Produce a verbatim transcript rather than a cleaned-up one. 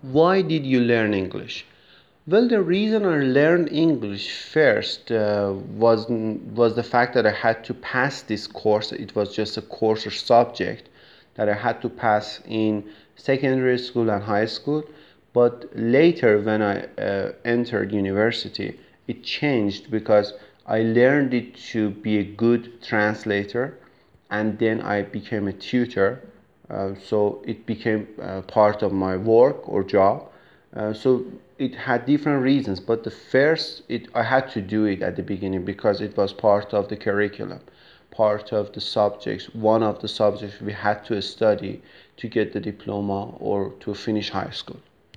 Why did you learn English? Well, the reason I learned English first uh, was was the fact that I had to pass this course. It was just a course or subject that I had to pass in secondary school and high school. But later, when I uh, entered university, it changed because I learned it to be a good translator, and then I became a tutor. Uh, so it became uh, part of my work or job. Uh, so it had different reasons, but the first, it I had to do it at the beginning because it was part of the curriculum, part of the subjects, one of the subjects we had to study to get the diploma or to finish high school.